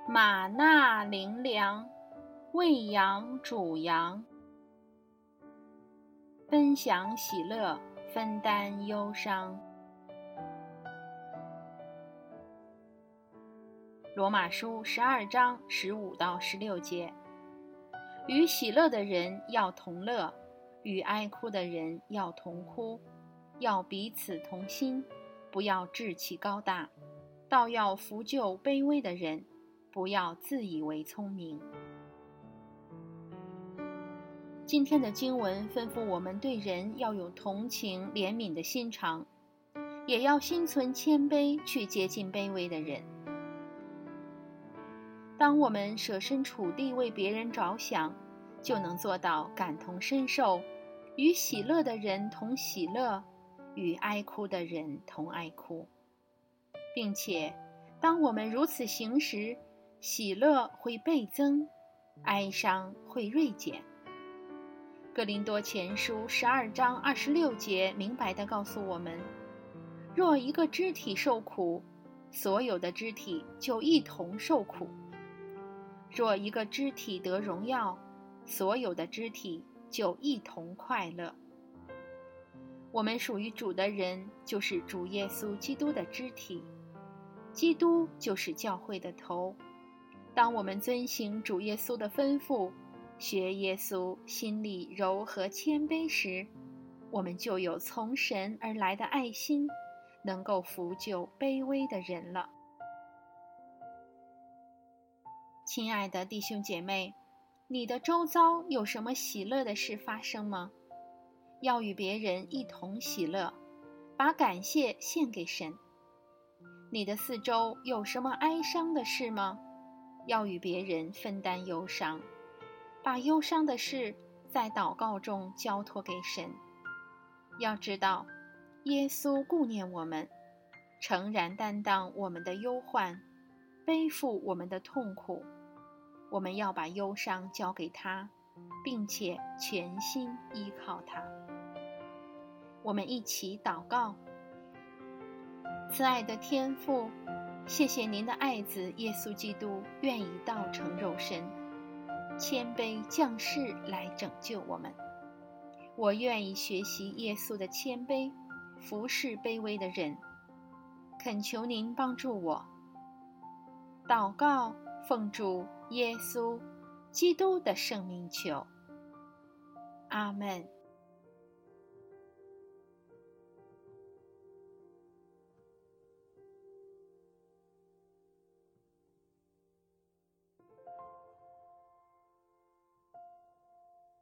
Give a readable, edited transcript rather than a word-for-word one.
玛纳灵粮，喂养主羊，分享喜乐，分担忧伤。罗马书12章15到16节，与喜乐的人要同乐，与哀哭的人要同哭，要彼此同心，不要志气高大，倒要扶救卑微的人，不要自以为聪明。今天的经文吩咐我们对人要有同情怜悯的心肠，也要心存谦卑去接近卑微的人。当我们设身处地为别人着想，就能做到感同身受，与喜乐的人同喜乐，与哀哭的人同哀哭。并且当我们如此行时，喜乐会倍增，哀伤会锐减。哥林多前书12章26节明白地告诉我们，若一个肢体受苦，所有的肢体就一同受苦；若一个肢体得荣耀，所有的肢体就一同快乐。我们属于主的人，就是主耶稣基督的肢体，基督就是教会的头。当我们遵行主耶稣的吩咐，学耶稣心里柔和谦卑时，我们就有从神而来的爱心，能够扶救卑微的人了。亲爱的弟兄姐妹，你的周遭有什么喜乐的事发生吗？要与别人一同喜乐，把感谢献给神。你的四周有什么哀伤的事吗？要与别人分担忧伤，把忧伤的事在祷告中交托给神。要知道，耶稣顾念我们，诚然担当我们的忧患，背负我们的痛苦。我们要把忧伤交给他，并且全心依靠他。我们一起祷告。慈爱的天父，谢谢您的爱子耶稣基督愿意道成肉身，谦卑降世来拯救我们。我愿意学习耶稣的谦卑，服侍卑微的人。恳求您帮助我。祷告，奉主耶稣基督的圣名求。阿们。